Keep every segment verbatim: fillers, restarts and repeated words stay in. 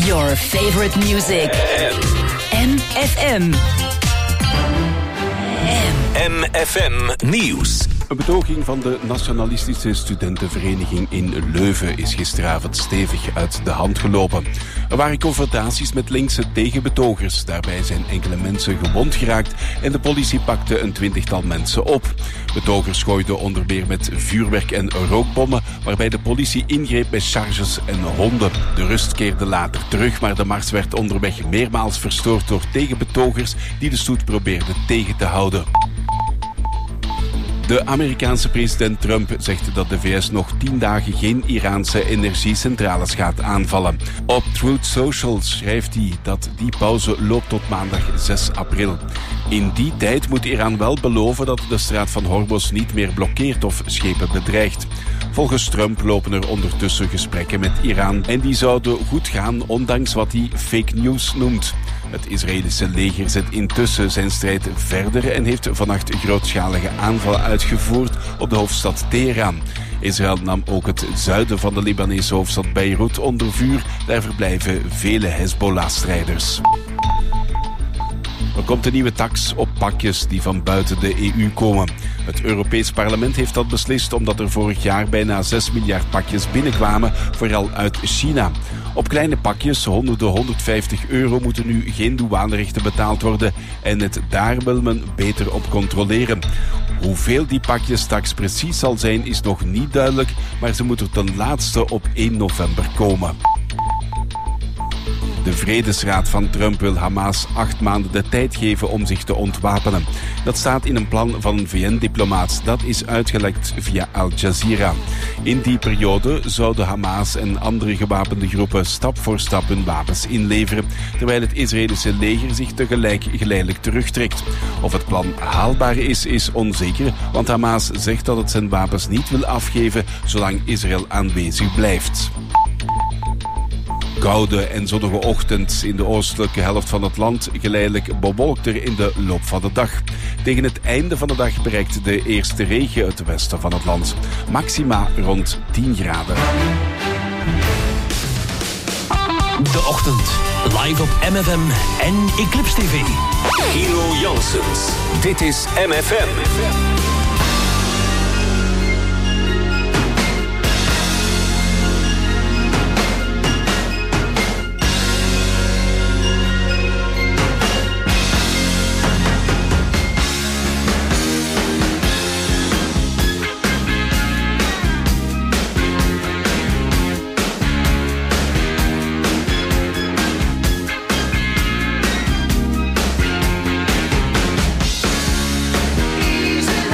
Your favorite music. M F M. M F M Nieuws. Een betoging van de Nationalistische Studentenvereniging in Leuven is gisteravond stevig uit de hand gelopen. Er waren confrontaties met linkse tegenbetogers. Daarbij zijn enkele mensen gewond geraakt en de politie pakte een twintigtal mensen op. Betogers gooiden onder meer met vuurwerk en rookbommen, waarbij de politie ingreep met charges en honden. De rust keerde later terug, maar de mars werd onderweg meermaals verstoord door tegenbetogers die de stoet probeerden tegen te houden. De Amerikaanse president Trump zegt dat de V S nog tien dagen geen Iraanse energiecentrales gaat aanvallen. Op Truth Social schrijft hij dat die pauze loopt tot maandag zes april. In die tijd moet Iran wel beloven dat de straat van Hormuz niet meer blokkeert of schepen bedreigt. Volgens Trump lopen er ondertussen gesprekken met Iran en die zouden goed gaan ondanks wat hij fake news noemt. Het Israëlische leger zet intussen zijn strijd verder en heeft vannacht grootschalige aanvallen uitgevoerd op de hoofdstad Teheran. Israël nam ook het zuiden van de Libanese hoofdstad Beirut onder vuur. Daar verblijven vele Hezbollah-strijders. Er komt een nieuwe tax op pakjes die van buiten de E U komen. Het Europees Parlement heeft dat beslist omdat er vorig jaar bijna zes miljard pakjes binnenkwamen, vooral uit China. Op kleine pakjes, honderden honderdvijftig euro, moeten nu geen douanerechten betaald worden en het daar wil men beter op controleren. Hoeveel die pakjes straks precies zal zijn is nog niet duidelijk, maar ze moeten ten laatste op één november komen. De Vredesraad van Trump wil Hamas acht maanden de tijd geven om zich te ontwapenen. Dat staat in een plan van een V N-diplomaat. Dat is uitgelekt via Al Jazeera. In die periode zouden Hamas en andere gewapende groepen stap voor stap hun wapens inleveren, terwijl het Israëlische leger zich tegelijk geleidelijk terugtrekt. Of het plan haalbaar is, is onzeker, want Hamas zegt dat het zijn wapens niet wil afgeven zolang Israël aanwezig blijft. Koude en zonnige ochtend in de oostelijke helft van het land, geleidelijk bewolkter in de loop van de dag. Tegen het einde van de dag bereikt de eerste regen het westen van het land. Maxima rond tien graden. De ochtend, live op M F M en Eclipse T V. Hero Janssens, dit is M F M. Easy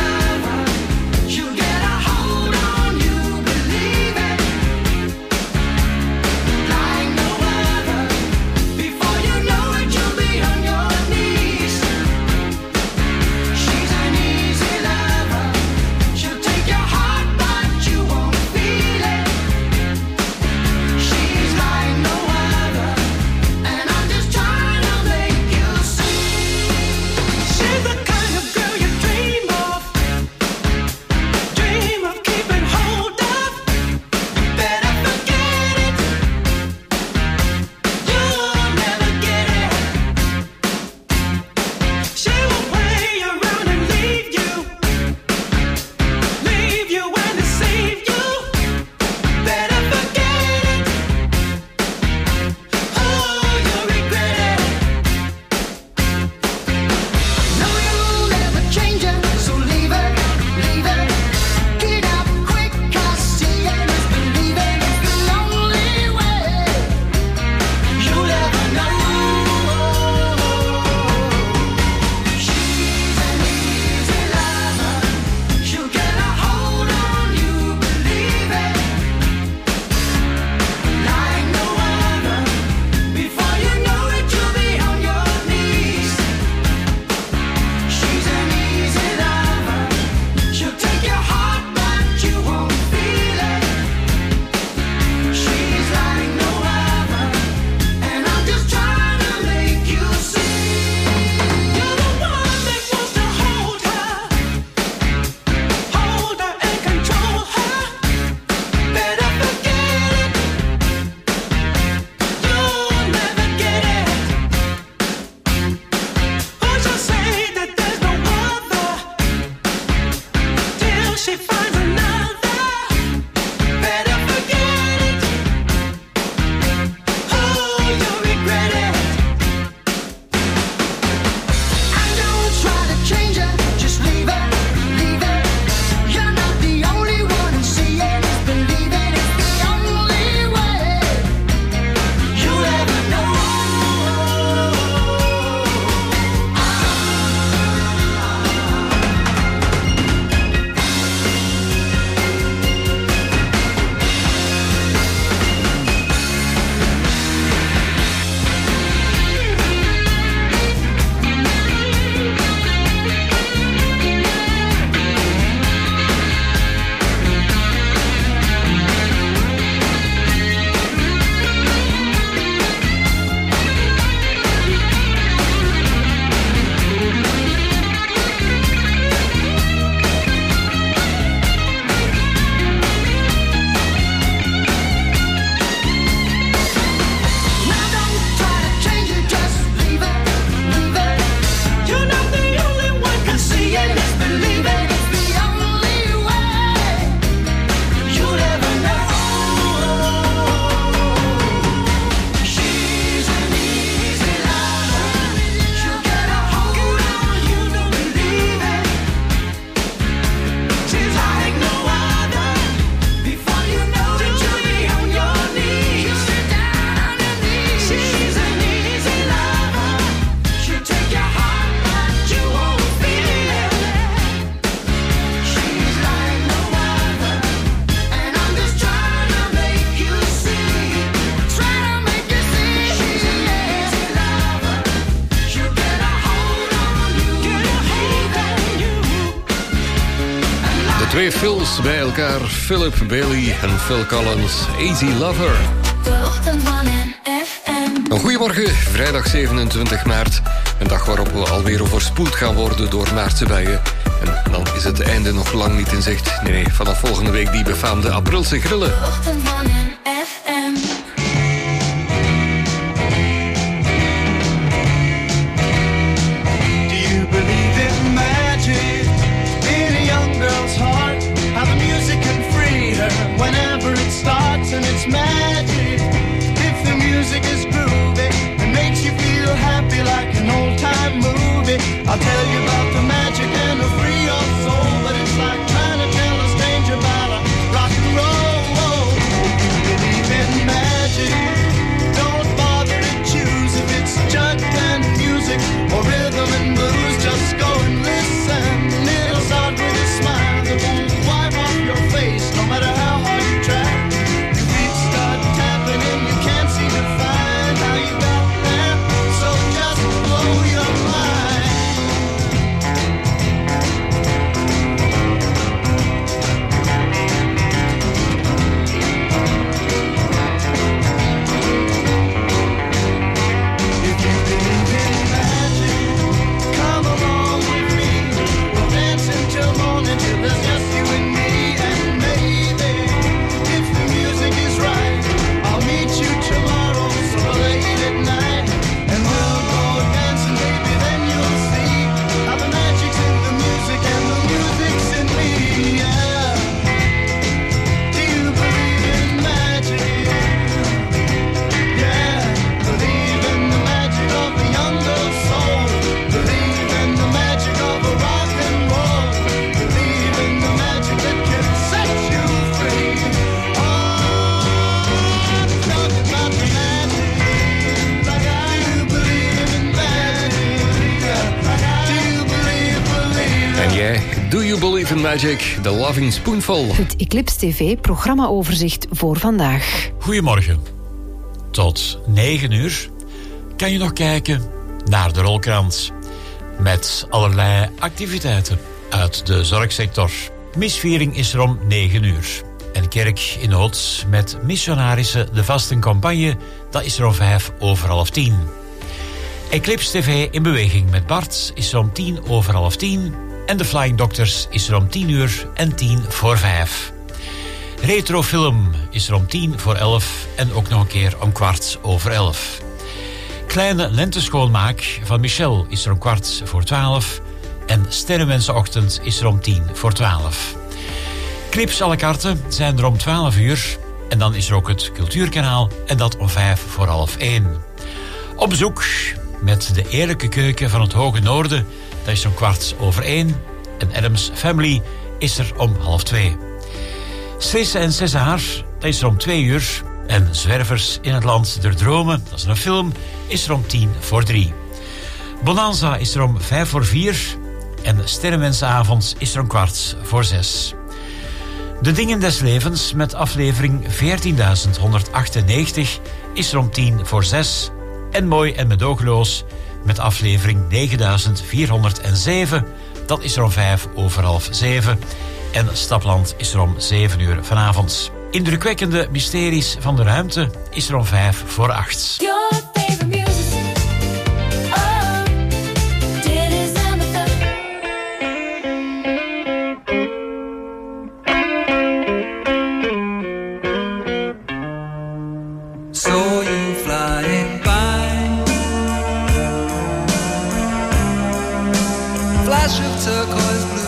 Twee Phils bij elkaar, Philip Bailey en Phil Collins, Easy Lover. Een goedemorgen, vrijdag zevenentwintig maart. Een dag waarop we alweer overspoeld gaan worden door maartse buien. En dan is het einde nog lang niet in zicht. Nee, nee, vanaf volgende week die befaamde Aprilse grillen. Whenever it starts and it's magic. If the music is groovy and makes you feel happy like an old-time movie, I'll tell you about the magic and it'll free your soul. But it's like trying to tell a stranger about a rock and roll. If you believe in magic, don't bother to choose if it's jug and music or rhythm and blues. Just go and listen. It'll start with a smile that won't wipe off your face, no matter how hard you try. Your feet start tapping and you can't seem to find how you got there. So just blow your mind. If you believe in magic, come along with me. We'll dance until morning till there's just you and me. And maybe if the music is right, I'll meet you tomorrow so late at night. And we'll go dancing, baby, then you'll see how the magic's in the music and the music's in me. Yeah. Do you believe in magic? Yeah. Believe in the magic of a young girl's soul. Believe in the magic of a rock and roll. Believe in the magic that can set you free. Oh, I'm talking about the magic. Like I do believe in magic. Do you believe, believe? En jij, do you believe in magic? The Loving Spoonful. Het Eclipse T V-programmaoverzicht voor vandaag. Goedemorgen. Tot negen uur kan je nog kijken naar de rolkrant. Met allerlei activiteiten uit de zorgsector. Misviering is er om negen uur. En kerk in nood met missionarissen de vastencampagne, dat is er om vijf over half tien. Eclipse T V in beweging met Bart is er om tien over half tien. En de Flying Doctors is er om tien uur en tien voor vijf. Retrofilm is er om tien voor elf en ook nog een keer om kwart over elf. Kleine lenteschoonmaak van Michel is er om kwart voor twaalf. En Sterrenwensenochtend is er om tien voor twaalf. Clips à la carte zijn er om twaalf uur. En dan is er ook het Cultuurkanaal en dat om vijf voor half één. Op bezoek met de eerlijke keuken van het Hoge Noorden. Dat is om kwart over één. En Adams Family is er om half twee. Cesse en César, dat is er om twee uur. En Zwervers in het Land der Dromen, dat is een film, is er om tien voor drie. Bonanza is er om vijf voor vier. En Sterrenwensavond is er om kwart voor zes. De Dingen des Levens met aflevering veertienduizend honderdachtennegentig is er om tien voor zes. En Mooi en Medogeloos met aflevering negenduizend vierhonderdzeven. Dat is er om vijf over half zeven. En Stapland is er om zeven uur vanavond. Indrukwekkende mysteries van de ruimte is er om vijf voor acht. Your favorite music. Oh, dit is M F M. Saw you flying by, flash of turquoise blue.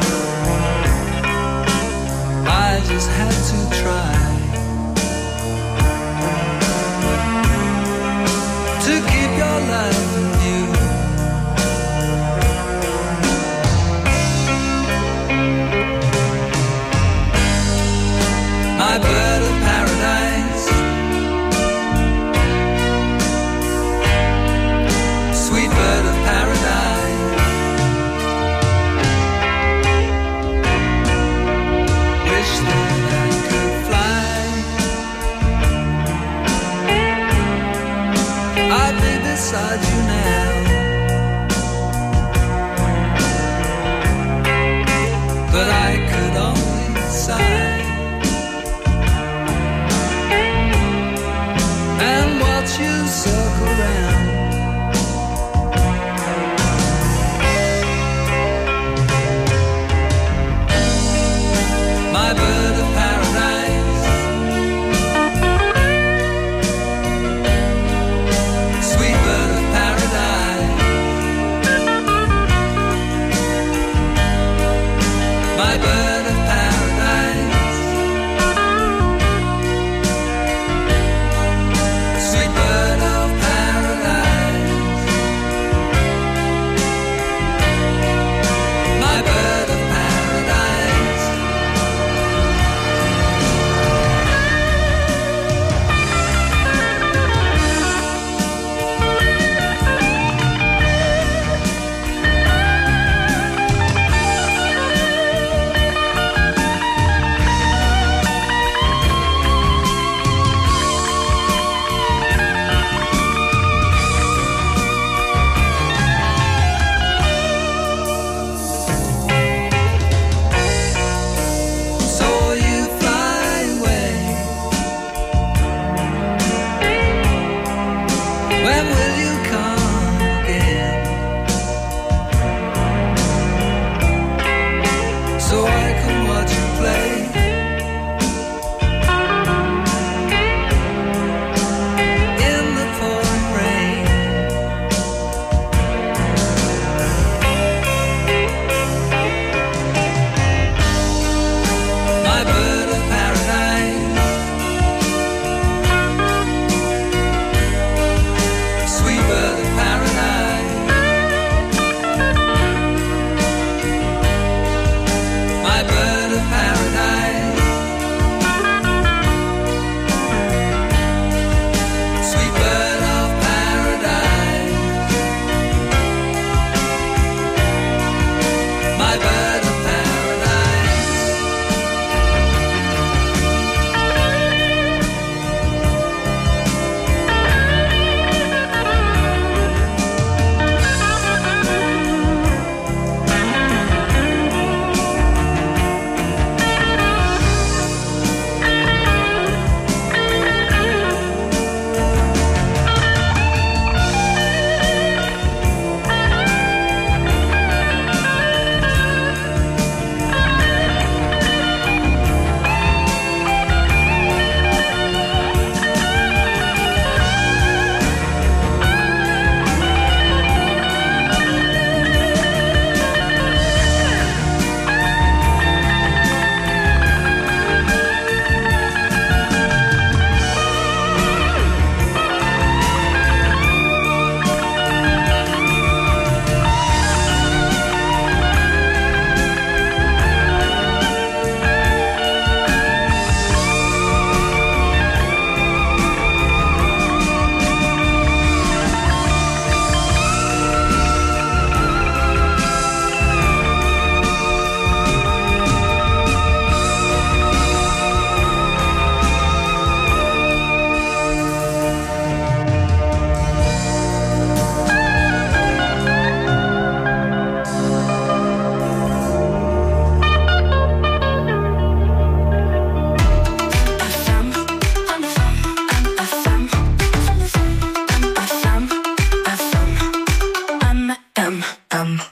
I just had to try.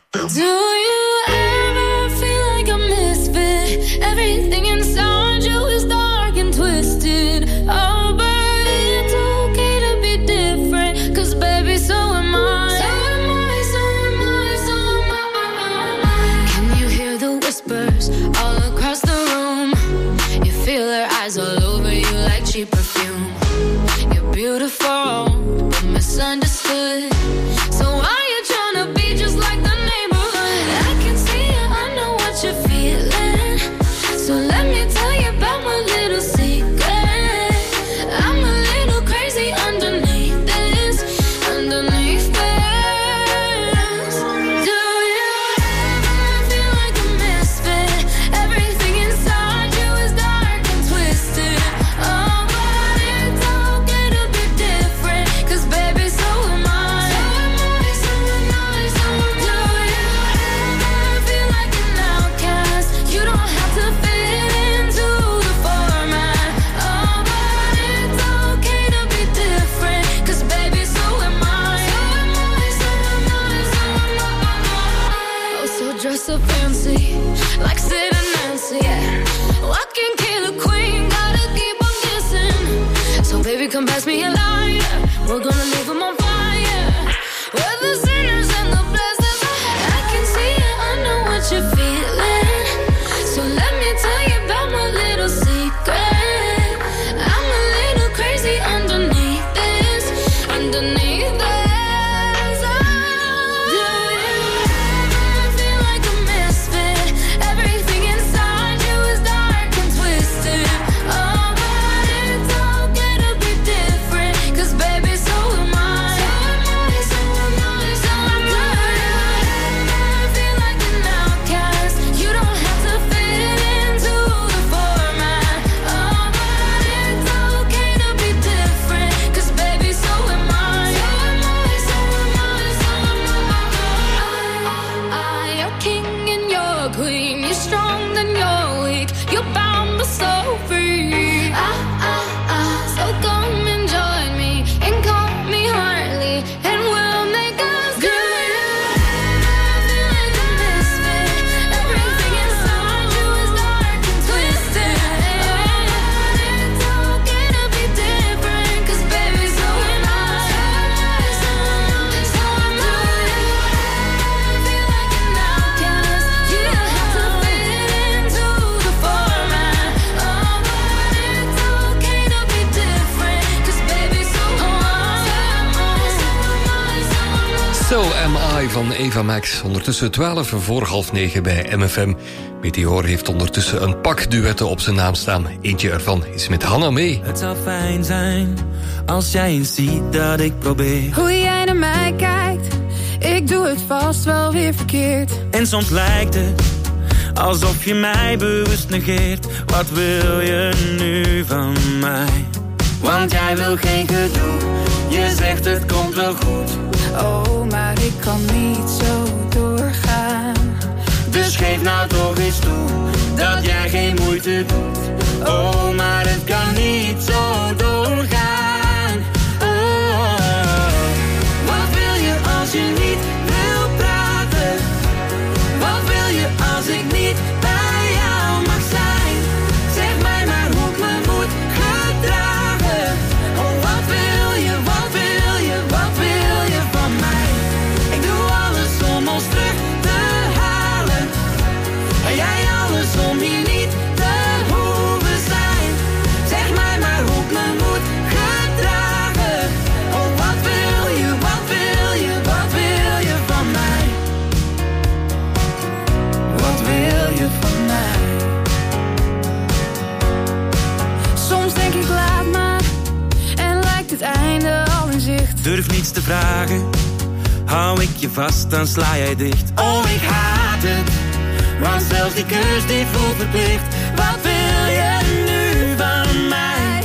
Do you ever feel like a misfit? Everything inside you is dark and twisted. Oh, but it's okay to be different, 'cause baby, so am I. So am I, so am I, so am I. Can you hear the whispers all across the room? You feel their eyes all over you like cheap perfume. You're beautiful, but misunderstood. So why you tryna be just like the neighborhood? I can see it, I know what you're feeling. So let me tell you about my little secret. I'm a little crazy underneath this, underneath this. Do you ever feel like a misfit? Everything inside you is dark and twisted. Oh, but it's okay to be different, 'cause baby, so am I. So am I, so am I, so am I. Do you ever feel like an outcast? You don't have to fit into the format. Oh, but it's okay to be different, 'cause baby, so am I. So am I, so am I, so am I. Oh, so dress up fancy, like Sid and Nancy, yeah. Walking killer queen, gotta keep on kissing. So baby, come pass me a lighter, we're gonna leave them on fire. We're the sinners and the blessings. I can see it, I know what you're feeling. So let me tell you about my little secret. I'm a little crazy underneath this, underneath this. Do you ever feel like a misfit? Everything inside you is dark and twisted. Oh, but it's okay to be different, 'cause baby, so am I. So am I, so am I, so am I. Do you ever feel like an outcast? You don't have to fit into the format. Oh, but it's okay to be different, 'cause baby, so am I. So am I, so am I, so am I. You're king and you're queen. You're strong and you're weak. You're bound but so free. Ah, ah, ah. So come and join me and call me Harley, and we'll make us good. Feel like a misfit. Everything inside you is dark and twisted. It's okay to be different, 'cause baby, so am I. So am I, so am I. Feel like an outcast. You don't have to fit into the format. Oh, but it's okay to be different, 'cause baby, so am I. So am I, so am I, so am I. So Am I van Eva Max. Ondertussen twaalf voor half negen bij M F M. Meteor heeft ondertussen een pak duetten op zijn naam staan. Eentje ervan is met Hanna mee. Het zou fijn zijn als jij eens ziet dat ik probeer. Hoe jij naar mij kijkt, ik doe het vast wel weer verkeerd. En soms lijkt het alsof je mij bewust negeert. Wat wil je nu van mij? Want jij wil geen gedoe. Je zegt het komt wel goed. Oh, maar ik kan niet zo doorgaan. Dus geef nou toch eens toe dat jij geen moeite doet. Oh, maar het kan niet zo doorgaan. Oh, wat wil je als je niet wil praten? Wat wil je als ik niet bij jou mag zijn? Zeg mij maar hoe ik me moet gedragen. Oh, wat wil je, wat wil je, wat wil je van mij? Ik doe alles om ons terug te halen. En jij alles om hier niet te hoeven zijn. Zeg mij maar hoe ik me moet gedragen. Oh, wat wil je, wat wil je, wat wil je van mij? Wat wil je van mij? Soms denk ik laat maar en lijkt het einde al in zicht. Durf niets te vragen, hou ik je vast, dan sla jij dicht. Oh, ik haat het, want zelfs die kus die voelt verplicht. Wat wil je nu van mij?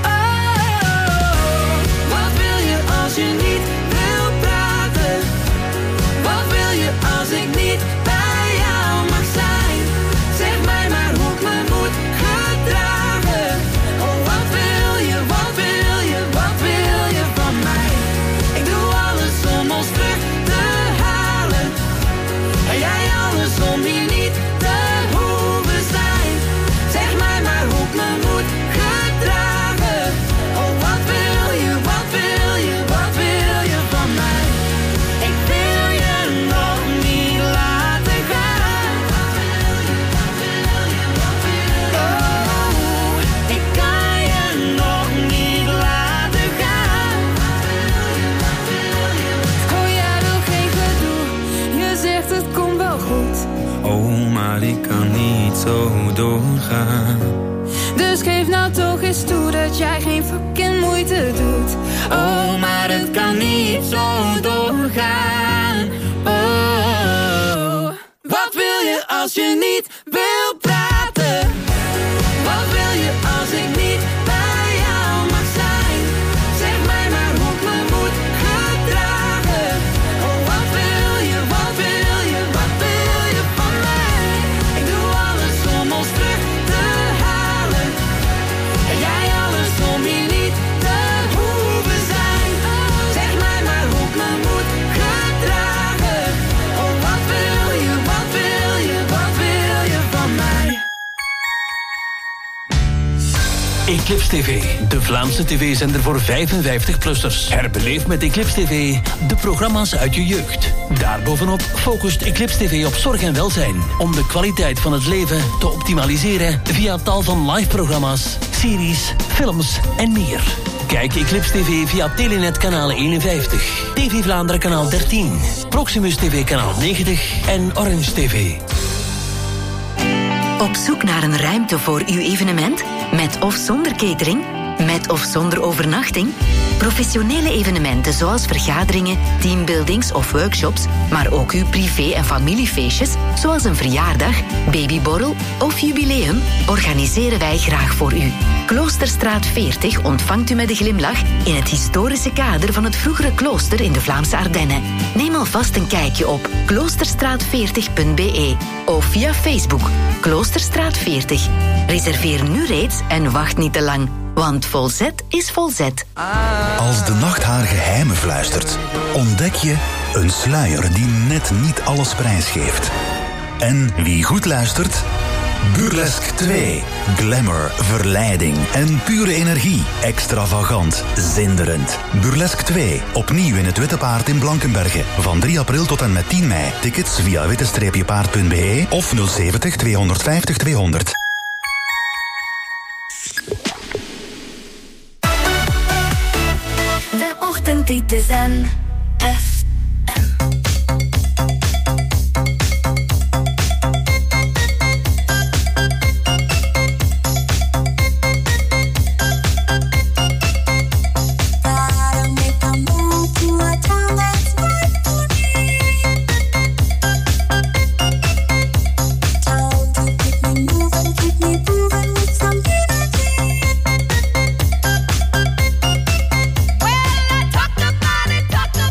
Oh, wat wil je als je niet wil praten? Wat wil je als ik niet bij jou mag zijn? Zeg mij maar hoe ik me moet gedragen. Oh, wat wil je, wat wil je, wat wil je van mij? Ik doe alles om ons terug te halen. maar ik kan niet zo doorgaan. Dus geef nou toch eens toe dat jij geen fucking moeite doet. Oh, maar het kan niet zo doorgaan. Oh, wat wil je als je niet wil praten? Wat wil je als ik niet bij jou mag zijn? Zeg mij maar hoe ik me moet gedragen. Oh, wat wil je, wat wil je, wat wil je van mij? Ik doe alles om ons terug te halen. En jij alles om hier niet te hoeven zijn. Zeg mij maar hoe ik me moet gedragen. Oh, wat wil je, wat wil je, wat wil je van mij? Eclipse T V, de Vlaamse tv-zender voor vijfenvijftig-plussers. Herbeleef met Eclipse T V de programma's uit je jeugd. Daarbovenop focust Eclipse T V op zorg en welzijn, om de kwaliteit van het leven te optimaliseren via tal van live-programma's, series, films en meer. Kijk Eclipse T V via Telenet kanaal eenenvijftig, T V Vlaanderen kanaal dertien, Proximus T V kanaal negentig en Orange T V. Op zoek naar een ruimte voor uw evenement? Met of zonder catering? Met of zonder overnachting? Professionele evenementen zoals vergaderingen, teambuildings of workshops, maar ook uw privé- en familiefeestjes, zoals een verjaardag, babyborrel of jubileum, organiseren wij graag voor u. Kloosterstraat veertig ontvangt u met een glimlach in het historische kader van het vroegere klooster in de Vlaamse Ardennen. Neem alvast een kijkje op kloosterstraat veertig punt b e of via Facebook Kloosterstraat veertig. Reserveer nu reeds en wacht niet te lang, want volzet is volzet. Als de nacht haar geheimen fluistert, ontdek je een sluier die net niet alles prijsgeeft. En wie goed luistert, Burlesque twee. Glamour, verleiding en pure energie. Extravagant, zinderend. Burlesque twee. Opnieuw in het Witte Paard in Blankenberge. Van drie april tot en met tien mei. Tickets via witte paard punt b e of nul zeventig tweehonderdvijftig tweehonderd. De ochtendtijd is aan F. Talk about it, talk about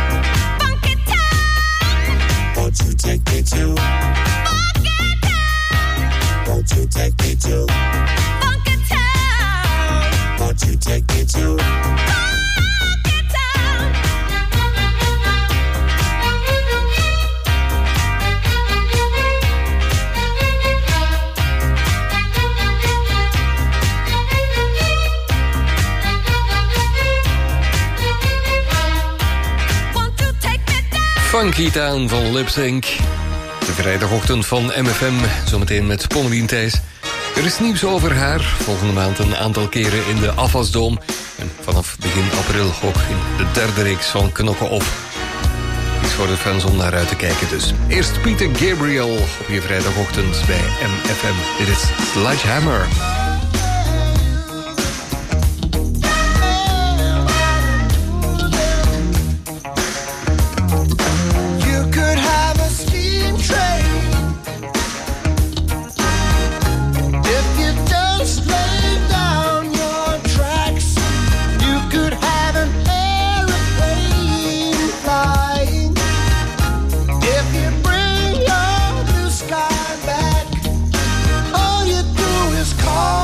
Funky town. Won't you take me to Funky town. Won't you take me to Funky town. Won't you take me to Funky town. Won't you take me down? Funky Town van Lip Sync. De vrijdagochtend van M F M, zometeen met Pommelien Thijs. Er is nieuws over haar. Volgende maand een aantal keren in de Afwasdome. En vanaf begin april ook in de derde reeks van Knokken op. Iets voor de fans om naar uit te kijken dus. Eerst Peter Gabriel op je vrijdagochtend bij M F M. Dit is Sledgehammer. You could have a steam train if you just lay down your tracks. You could have an airplane flying if you bring your blue sky back. All you do is call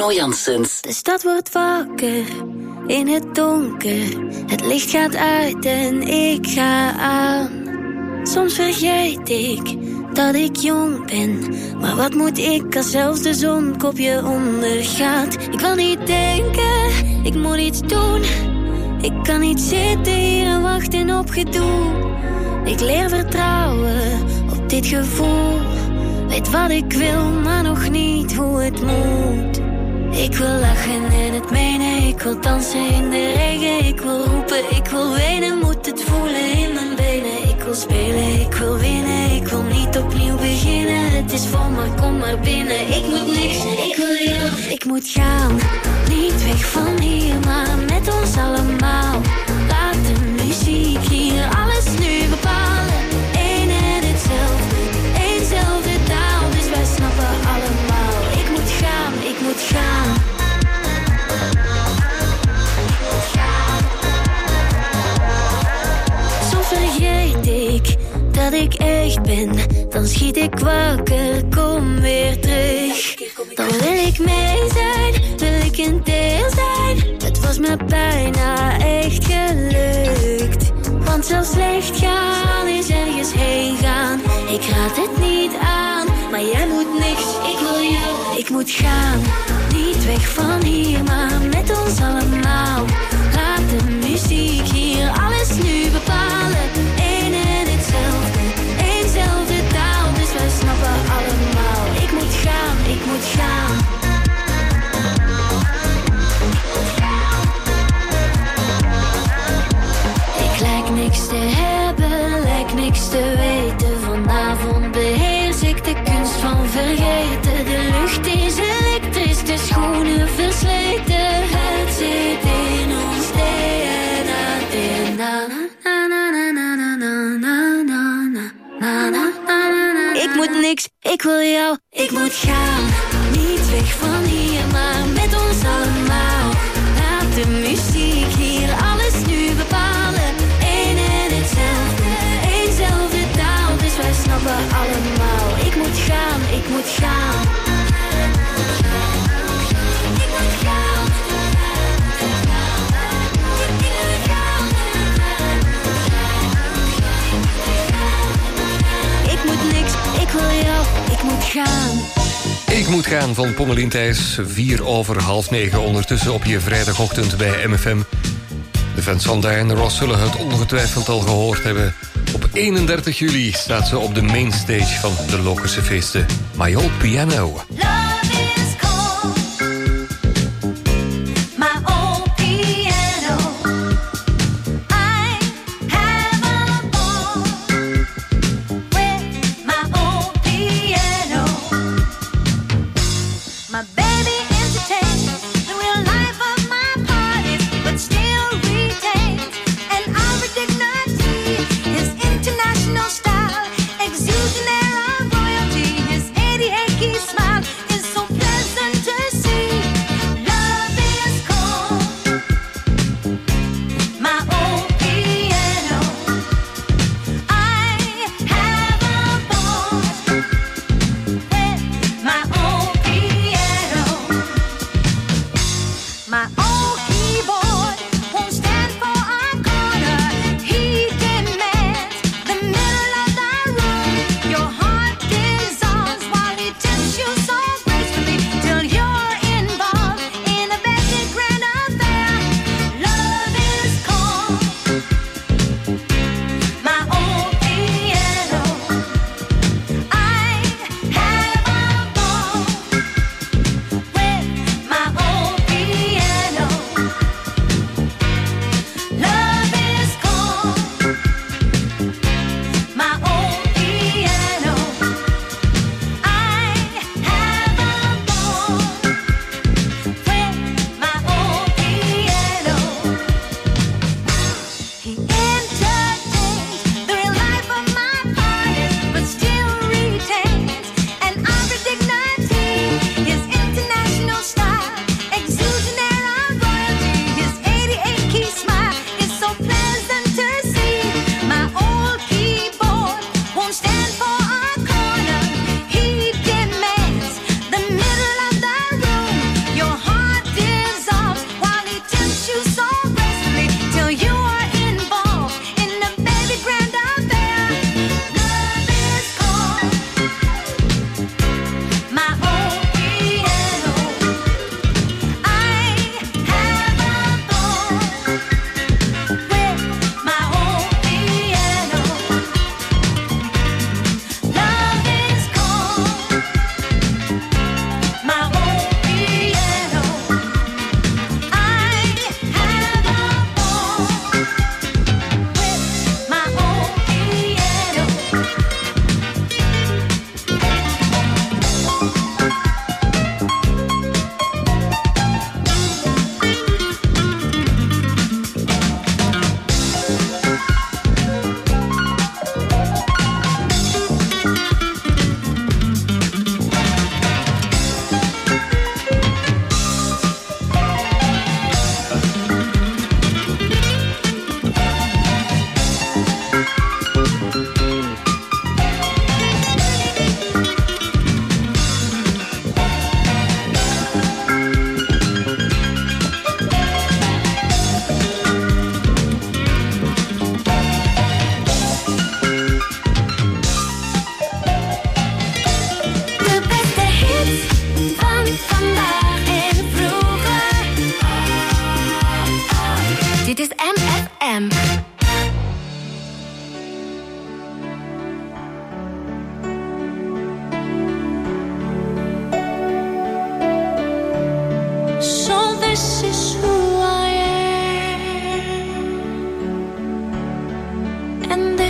Arno Janssens. De stad wordt wakker in het donker. Het licht gaat uit en ik ga aan. Soms vergeet ik dat ik jong ben. Maar wat moet ik als zelfs de zon kopje ondergaat? Ik wil niet denken, ik moet iets doen. Ik kan niet zitten hier en wachten op gedoe. Ik leer vertrouwen op dit gevoel. Weet wat ik wil, maar nog niet hoe het moet. Ik wil lachen en het menen. Ik wil dansen in de regen. Ik wil roepen, ik wil wenen. Moet het voelen in mijn benen. Ik wil spelen, ik wil winnen. Ik wil niet opnieuw beginnen. Het is vol, maar kom maar binnen. Ik moet niks, ik wil jou. Ik moet gaan, niet weg van hier, maar met ons allemaal. Laat de muziek hier alles nu bepalen. Eén en hetzelfde, éénzelfde taal. Dus wij snappen allemaal. Ik moet gaan, ik moet gaan. Soms vergeet ik dat ik echt ben. Dan schiet ik wakker, kom weer terug. Dan wil ik mee zijn, wil ik een deel zijn. Het was me bijna echt gelukt. Want zelfs slecht gaan is ergens heen gaan. Ik raad het niet aan, maar jij moet niks. Ik wil jou, ik moet gaan. Niet weg van hier, maar met ons allemaal. Laat de muziek hier alles nu bepalen. Eén en hetzelfde, éénzelfde taal. Dus wij snappen allemaal. Ik moet gaan, ik moet gaan. Ik lijk niks te hebben, lijk niks te weten. Vanavond beheers ik de kunst van vergeten. De lucht is elektrisch, de schoenen versleten. Het zit in ons D N A. D N A. Na, na, na, na, na, na, na, na, na, na, na, na. Ik moet niks, ik wil jou, ik moet gaan. Niet weg van hier, maar met ons allemaal. Laat de muziek hier alles nu bepalen. Eén en hetzelfde, éénzelfde taal. Dus wij snappen allemaal. Ik moet gaan, ik moet gaan. Ik moet gaan. Ik moet niks, ik wil jou, ik moet gaan. Ik moet gaan van Pommelien Thijs, vier over half negen ondertussen op je vrijdagochtend bij M F M. De fans van Diana Ross zullen het ongetwijfeld al gehoord hebben. Op eenendertig juli staat ze op de mainstage van de Lokerse feesten. My Old Piano. Style, exuding air of royalty. His eighty-eight key smile is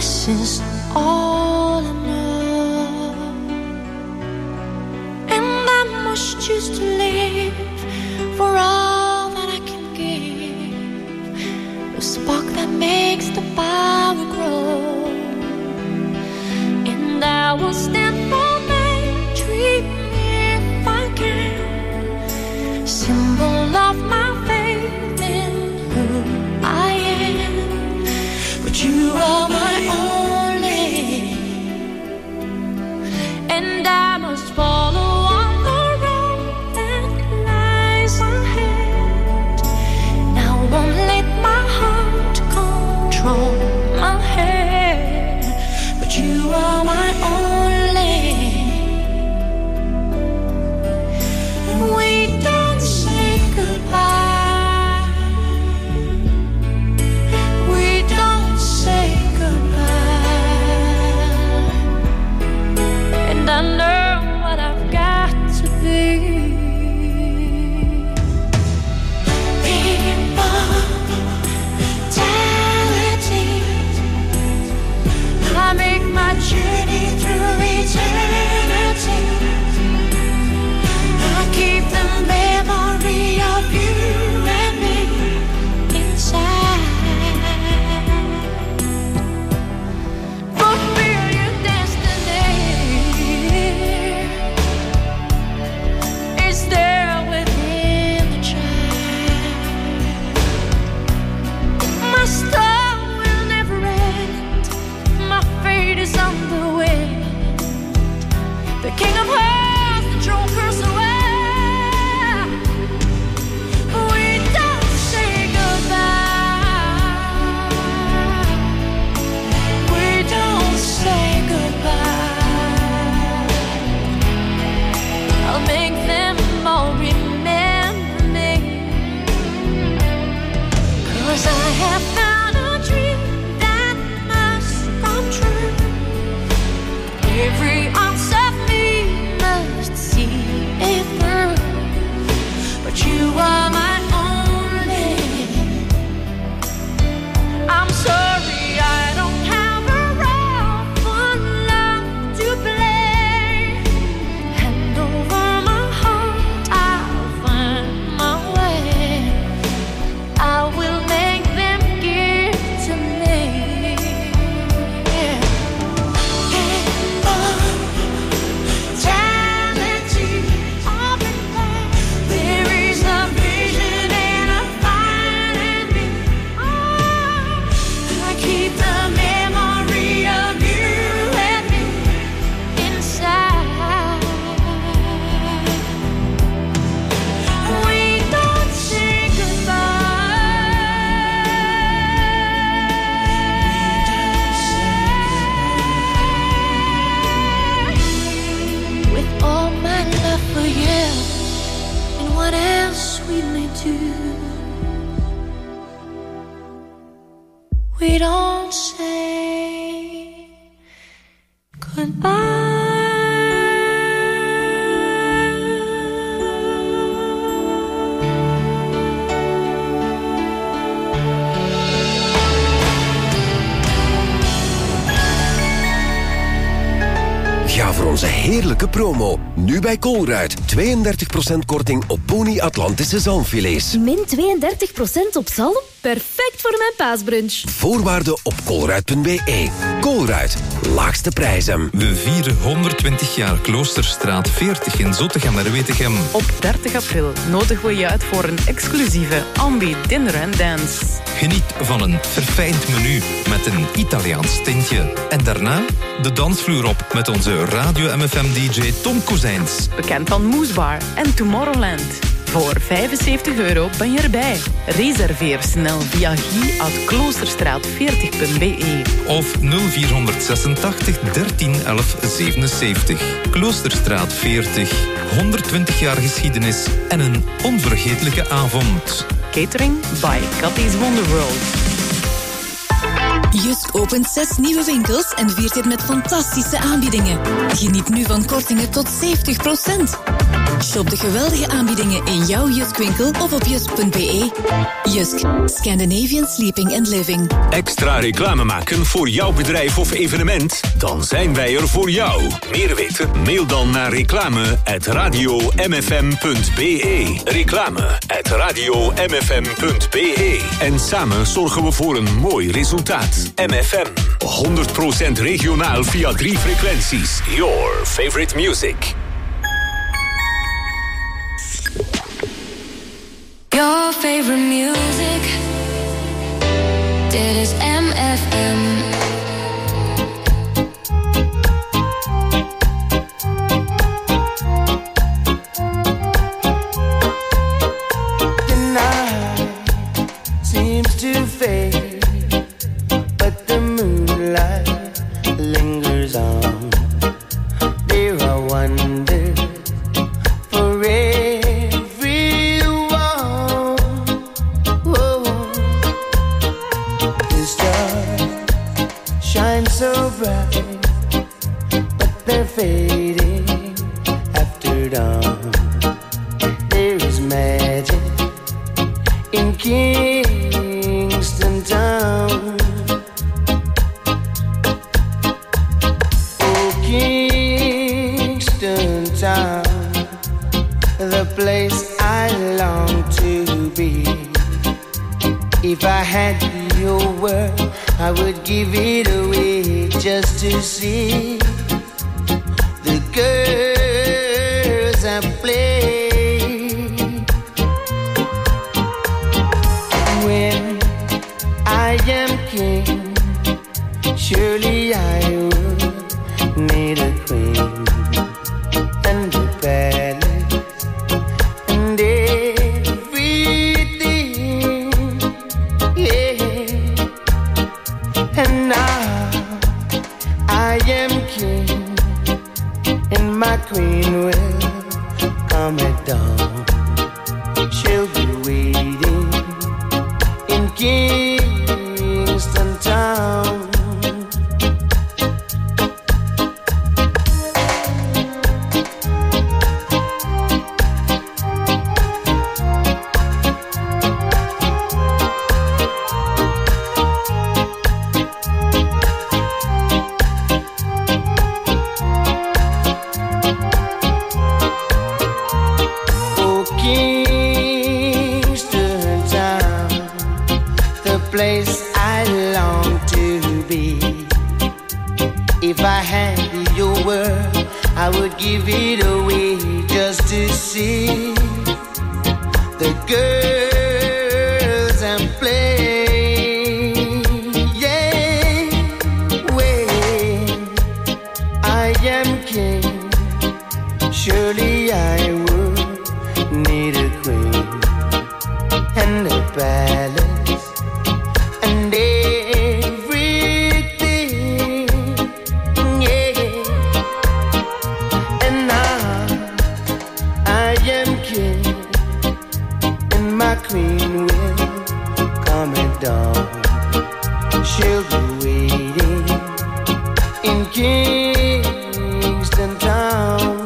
This is all I know, and I must choose to live for all that I can give, the spark that makes the power grow. And I will stand for my dream if I can, symbol of my faith in who I am. But you are my only, and I must follow on the road that lies ahead. Now won't let my heart control my head, but you are my only. We don't say goodbye, we don't say goodbye, and I know what I've got to be. Immortality, I make my journey through eternity. I keep the memory of you and me inside. Fulfill your destiny is there within the child. My star will never end, my fate is on the wind. The king of hearts, the throne curse away. We don't say goodbye, we don't say goodbye. I'll make them all remember me, 'cause I have found a dream that must come true. Every ounce of me must see it through, but you are my only. I'm sorry I don't have a role for love to play. Hand over my heart, I'll find my way. I will make them give to me. Yeah. Immortality, all in there. There is a vision and a fire in me. Oh, I keep the memory of you and me inside. We don't say goodbye. With all my love for you and what else we may do, we don't say goodbye. Ga voor onze heerlijke promo. Nu bij Colruyt. tweeëndertig procent korting op Pony Atlantische zalmfilets. Min tweeëndertig procent op zalm? Perfect voor mijn paasbrunch. Voorwaarden op colruyt punt b e. Colruyt. Laagste prijzen. We vieren honderdtwintig jaar Kloosterstraat veertig in Zottegem-Wetegem. Op dertig april nodigen we je uit voor een exclusieve Ambi Dinner and Dance. Geniet van een verfijnd menu met een Italiaans tintje. En daarna de dansvloer op met onze Radio M F M D J Tom Kozijns. Bekend van Moesbar en Tomorrowland. Voor vijfenzeventig euro ben je erbij. Reserveer snel via guy at kloosterstraat veertig punt b e. Of nul vierhonderdzesentachtig dertien elf zevenenzeventig. Kloosterstraat veertig. honderdtwintig jaar geschiedenis en een onvergetelijke avond. Catering by Cathy's Wonderworld. Just opent zes nieuwe winkels en viert dit met fantastische aanbiedingen. Geniet nu van kortingen tot zeventig procent. Shop de geweldige aanbiedingen in jouw Jysk-winkel of op jysk punt b e. Jysk, Scandinavian Sleeping and Living. Extra reclame maken voor jouw bedrijf of evenement? Dan zijn wij er voor jou. Meer weten? Mail dan naar reclame at radio m f m punt b e. Reclame at radio m f m punt b e. En samen zorgen we voor een mooi resultaat. M F M, honderd procent regionaal via drie frequenties. Your favorite music. Your favorite music. Dit is M F M. The night seems to fade, but the moonlight lingers on. There are wonders for everyone. Oh, the stars shine so bright, but they're fading after dawn. There is magic in Kingston town. Oh, Kingston town, the place I long to be. If I had your word, I would give it away just to see the girls I play. When I am king, surely I would need a queen and a palace and everything, yeah. And now I am king, and my queen will come at dawn. She'll be waiting in Kingston town. Oh, Kingston town, the place I long to be. If I had your word, I would give it away just to see the girls and play. Yeah, when I am king, surely I would need a queen and a palace and everything, yeah. And now I am king, and my queen will come at dawn. She'll be waiting in Kingston town.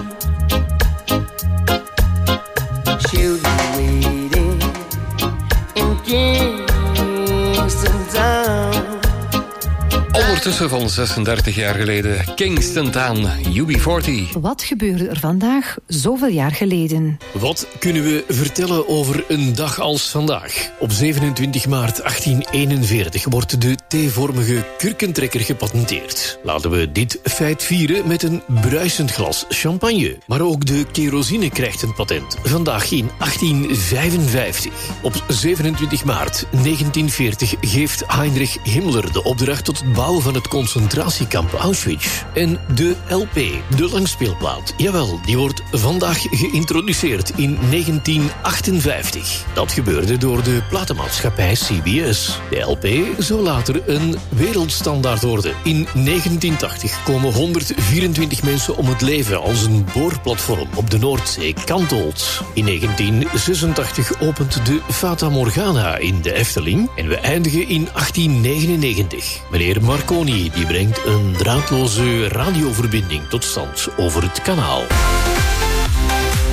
She'll be waiting in Kingston town. Ondertussen van zesendertig jaar geleden, Kingston Town, U B veertig. Wat gebeurde er vandaag zoveel jaar geleden? Wat kunnen we vertellen over een dag als vandaag? Op zevenentwintig maart achttien eenenveertig wordt de T-vormige kurkentrekker gepatenteerd. Laten we dit feit vieren met een bruisend glas champagne. Maar ook de kerosine krijgt een patent. Vandaag in achttien vijfenvijftig. Op zevenentwintig maart negentienveertig geeft Heinrich Himmler de opdracht tot het bouwen van het concentratiekamp Auschwitz. En de L P, de langspeelplaat, jawel, die wordt vandaag geïntroduceerd in negentien achtenvijftig. Dat gebeurde door de platenmaatschappij C B S. De L P zou later een wereldstandaard worden. In negentien tachtig komen honderdvierentwintig mensen om het leven als een boorplatform op de Noordzee kantelt. In negentien zesentachtig opent de Fata Morgana in de Efteling. En we eindigen in achttien negenennegentig. Meneer Marconi die brengt een draadloze radioverbinding tot stand over het kanaal.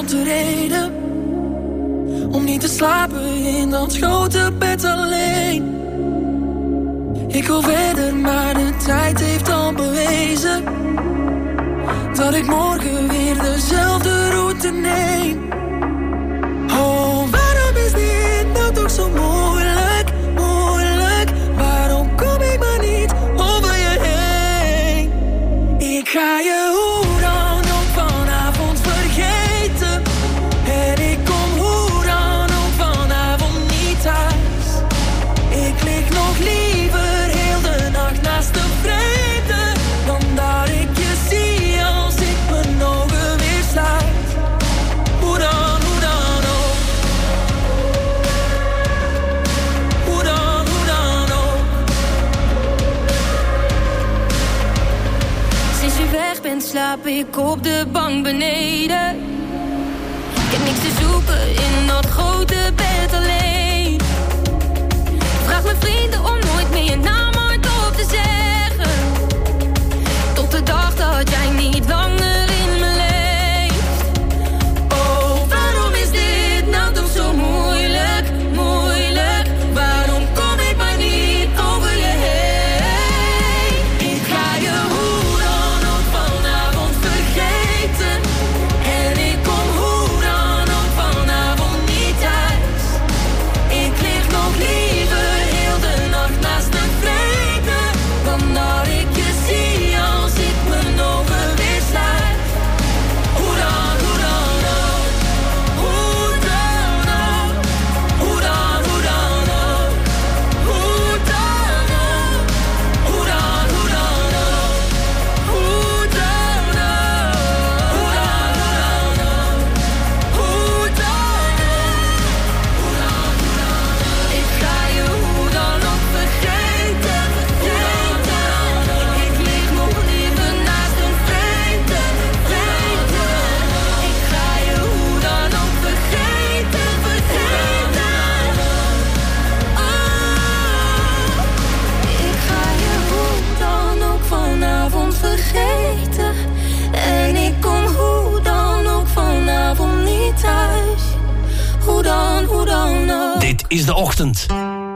grote reden om niet te slapen in dat grote bed alleen. Ik wil verder, maar de tijd heeft al bewezen dat ik morgen weer dezelfde route neem. Oh, waarom is dit nou toch zo moeilijk, moeilijk? Waarom kom ik maar niet over je heen? Ik ga je hoe dan ook vanavond vergeten. En ik kom hoe dan ook vanavond niet thuis. Ik lig nog liever heel de nacht naast de vrede dan dat ik je zie als ik mijn ogen weer sluit. Hoe dan, hoe dan ook. Hoe dan, hoe dan ook. Sinds je weg bent slaap ik op de bank beneden. Ik heb niks te zoeken in dat grote bed alleen. Vraag mijn vrienden om nooit meer je naam hardop te zeggen. Tot de dag dat jij niet langer in me leeft. Oh, waarom is dit nou toch zo moeilijk, moeilijk? Waarom kom ik maar niet over je heen? Ik ga je hoe dan ook vanavond vergeten. En ik kom hoe dan ook vanavond niet thuis. Ik lig nog liever heel de nacht naast de vrede dan dat ik je zie als ik mijn ogen weer sluit. Hoe dan, hoe dan ook. Hoe dan ook. Hoe dan, hoe dan ook. Hoe dan ook. Hoe dan, hoe dan ook. Hoe dan ook. Hoe dan, hoe dan ook. Hoe dan ook. Hoe dan, hoe dan ook. Ik ga je hoe dan ook vergeten, vergeten. Ik lig nog liever naast een vreemde, vreemde. Ik ga je hoe dan ook vergeten, vergeten. Oh, ik ga je hoe dan ook vanavond vergeten. En ik kom hoe dan ook vanavond niet thuis. Hoe dan, hoe dan ook. Dit is de ochtend.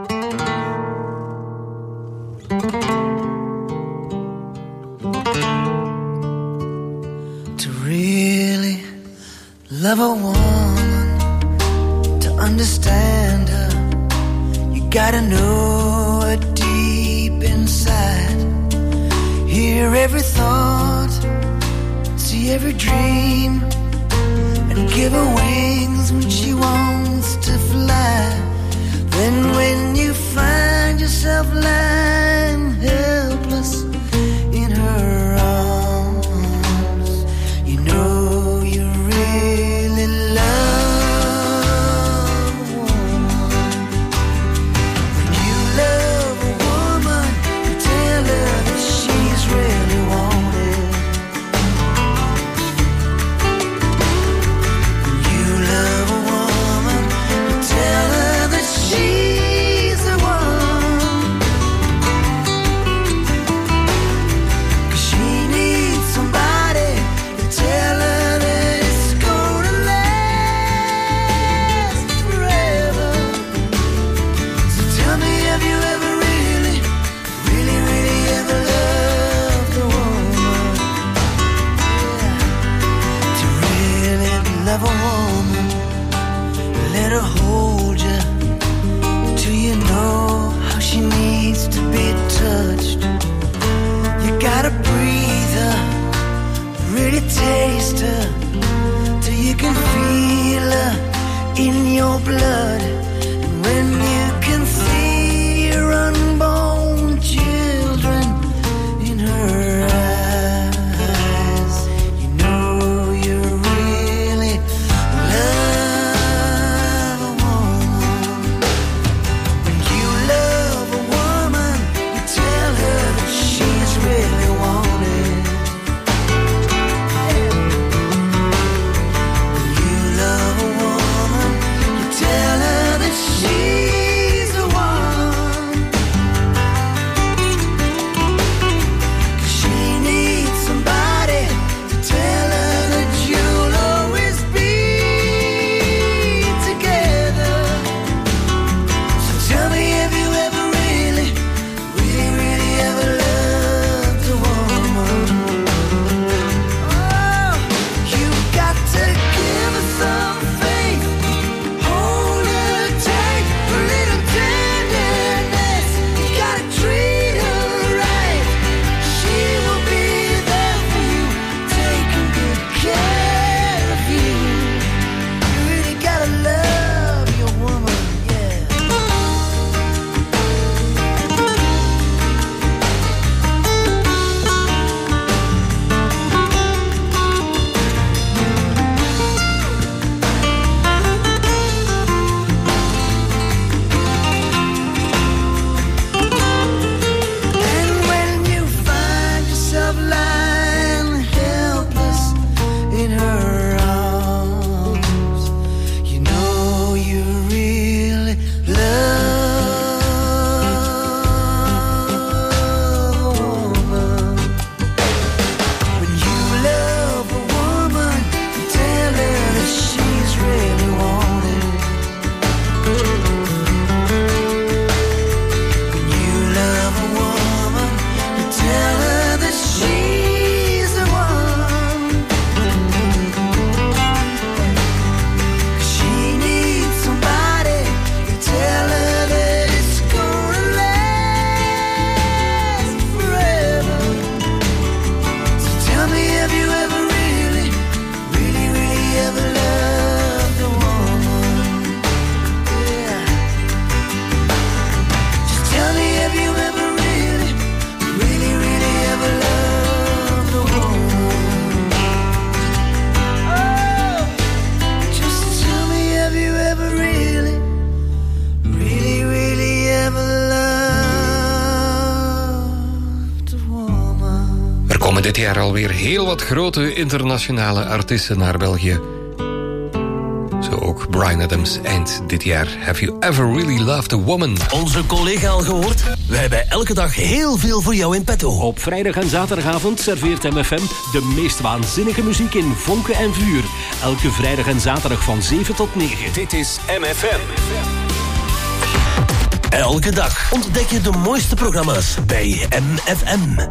To really love a woman, to understand her, you gotta know her deep inside. Hear every thought, see every dream, and give her wings when she wants to fly. Then when you find yourself lying helpless in her arms, you know you really love a woman. When you love a woman, you tell her that she's really wanted. When you love a woman, you tell her that she's the one. komen dit jaar alweer heel wat grote internationale artiesten naar België. Zo ook Bryan Adams eind dit jaar. Have you ever really loved a woman? Onze collega al gehoord? Wij hebben elke dag heel veel voor jou in petto. Op vrijdag en zaterdagavond serveert M F M de meest waanzinnige muziek in vonken en vuur. Elke vrijdag en zaterdag van zeven tot negen. Dit is M F M. Elke dag ontdek je de mooiste programma's bij M F M.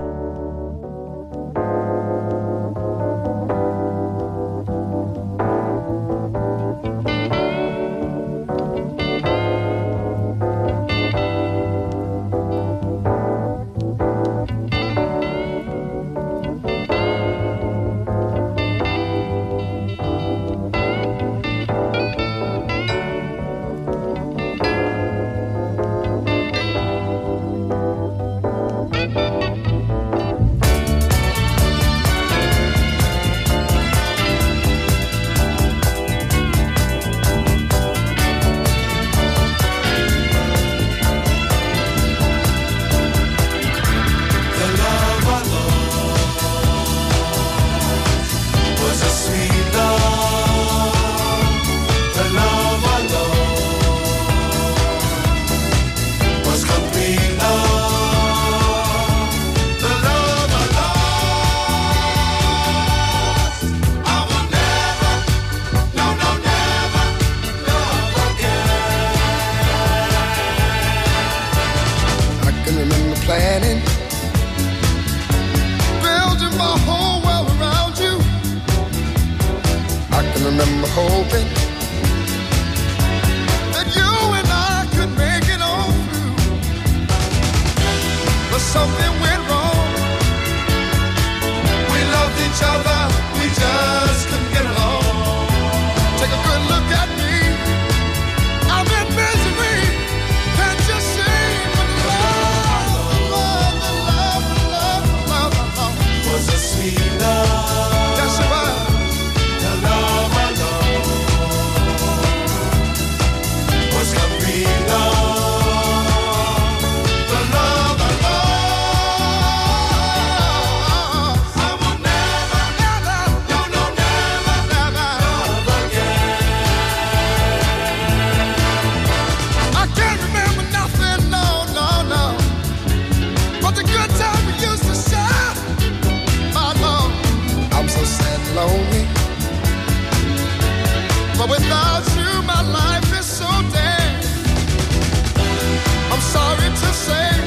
But without you, my life is so dead. I'm sorry to say